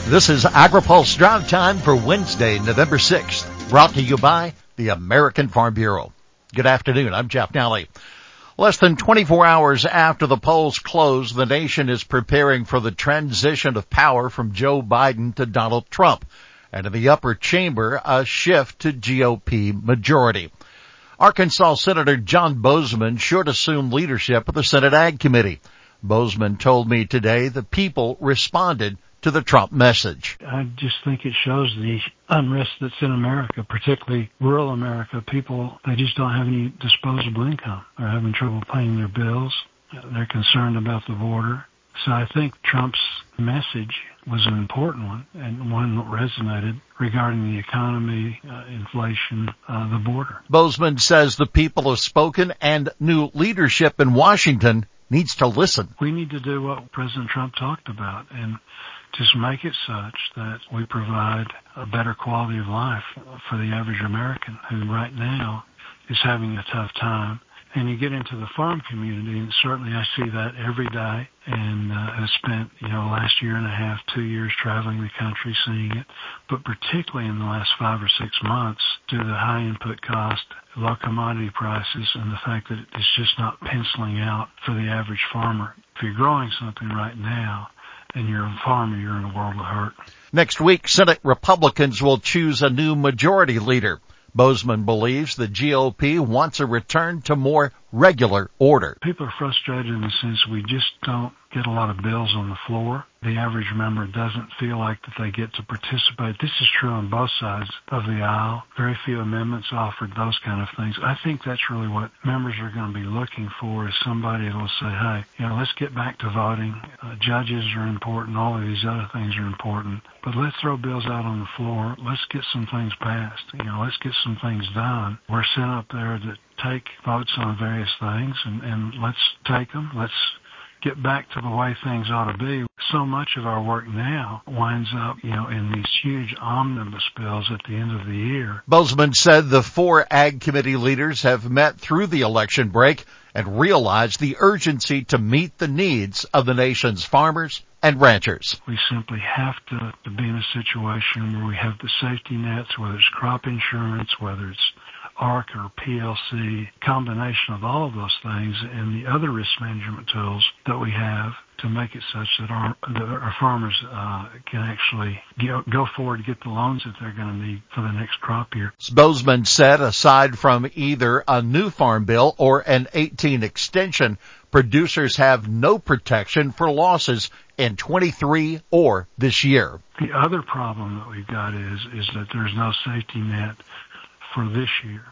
This is AgriPulse Drive Time for Wednesday, November 6th, brought to you by the American Farm Bureau. Good afternoon. I'm Jeff Nally. Less than 24 hours after the polls close, the nation is preparing for the transition of power from Joe Biden to Donald Trump, and in the upper chamber, a shift to GOP majority. Arkansas Senator John Boozman should assume leadership of the Senate Ag Committee. Boozman told me today the people responded to the Trump message. I just think it shows the unrest that's in America, particularly rural America. People, they just don't have any disposable income. They're having trouble paying their bills. They're concerned about the border. So I think Trump's message was an important one and one that resonated regarding the economy, inflation, the border. Boozman says the people have spoken and new leadership in Washington needs to listen. We need to do what President Trump talked about and just make it such that we provide a better quality of life for the average American who right now is having a tough time. And you get into the farm community, and certainly I see that every day, and have spent, last year and a half, 2 years traveling the country seeing it, but particularly in the last 5 or 6 months, due to the high input cost, low commodity prices, and the fact that it's just not penciling out for the average farmer. If you're growing something right now, and you're a farmer, you're in a world of hurt. Next week, Senate Republicans will choose a new majority leader. Boozman believes the GOP wants a return to more regular order. People are frustrated in the sense we just don't get a lot of bills on the floor. The average member doesn't feel like that they get to participate. This is true on both sides of the aisle. Very few amendments offered, those kind of things. I think that's really what members are going to be looking for, is somebody that will say, hey, let's get back to voting. Judges are important. All of these other things are important. But let's throw bills out on the floor. Let's get some things passed. Let's get some things done. We're sent up there to take votes on various things, and let's take them. Let's get back to the way things ought to be. So much of our work now winds up, in these huge omnibus bills at the end of the year. Boozman said the 4 Ag Committee leaders have met through the election break and realized the urgency to meet the needs of the nation's farmers and ranchers. We simply have to be in a situation where we have the safety nets, whether it's crop insurance, whether it's ARC or PLC, combination of all of those things and the other risk management tools that we have to make it such that our farmers can actually go forward to get the loans that they're going to need for the next crop year. Boozman said aside from either a new farm bill or an 18 extension, producers have no protection for losses in 23 or this year. The other problem that we've got is that there's no safety net for this year.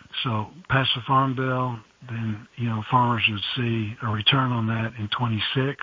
So pass the farm bill, then, farmers would see a return on that in 26.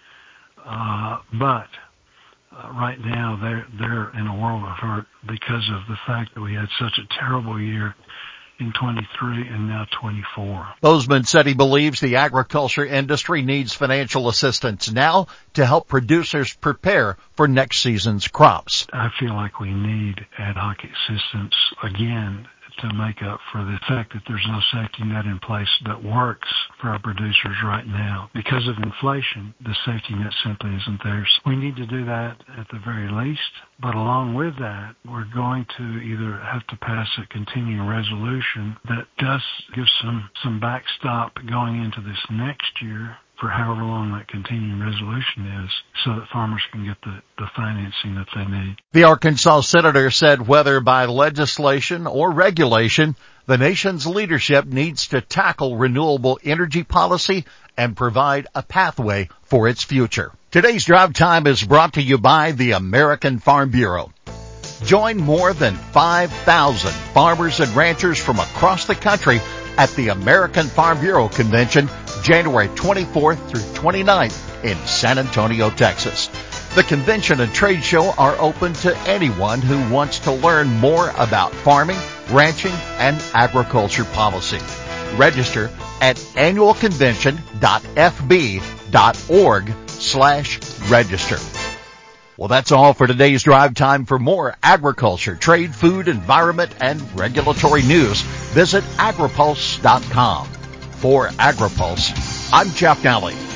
But right now they're in a world of hurt because of the fact that we had such a terrible year in 23 and now 24. Boozman said he believes the agriculture industry needs financial assistance now to help producers prepare for next season's crops. I feel like we need ad hoc assistance again to make up for the fact that there's no safety net in place that works for our producers right now. Because of inflation, the safety net simply isn't there. So we need to do that at the very least. But along with that, we're going to either have to pass a continuing resolution that does give some backstop going into this next year for however long that continuing resolution is, so that farmers can get the financing that they need. The Arkansas senator said whether by legislation or regulation, the nation's leadership needs to tackle renewable energy policy and provide a pathway for its future. Today's Drive Time is brought to you by the American Farm Bureau. Join more than 5,000 farmers and ranchers from across the country at the American Farm Bureau Convention, January 24th through 29th in San Antonio, Texas. The convention and trade show are open to anyone who wants to learn more about farming, ranching, and agriculture policy. Register at annualconvention.fb.org/register. Well, that's all for today's Drive Time. For more agriculture, trade, food, environment, and regulatory news, visit agripulse.com. For AgriPulse, I'm Jeff Nally.